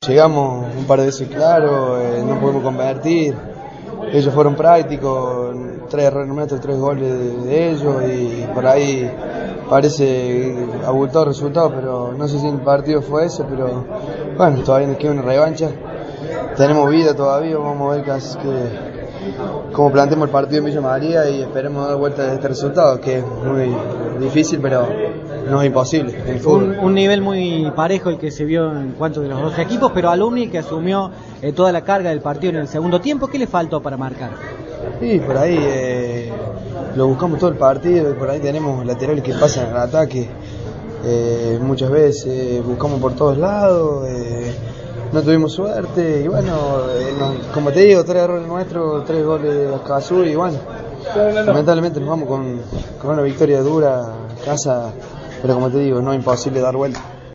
llegamos un par de veces claro, no pudimos convertir. Ellos fueron prácticos, 3 errores nuestros, 3 goles de ellos, y por ahí parece abultado el resultado, pero no sé si el partido fue ese, pero bueno, todavía nos queda una revancha. Tenemos vida todavía, vamos a ver cómo planteamos el partido en Villa María y esperemos dar vuelta a este resultado, que es muy difícil, pero no es imposible en el fútbol. Un nivel muy parejo el que se vio en cuanto de los dos equipos, pero Alumni que asumió toda la carga del partido en el segundo tiempo. ¿Qué le faltó para marcar? Sí, por ahí lo buscamos todo el partido y por ahí tenemos laterales que pasan al ataque. Muchas veces buscamos por todos lados, no tuvimos suerte y bueno, como te digo, 3 errores nuestros, 3 goles de Azul y bueno, lamentablemente nos vamos con una victoria dura a casa, pero como te digo, no es imposible dar vuelta.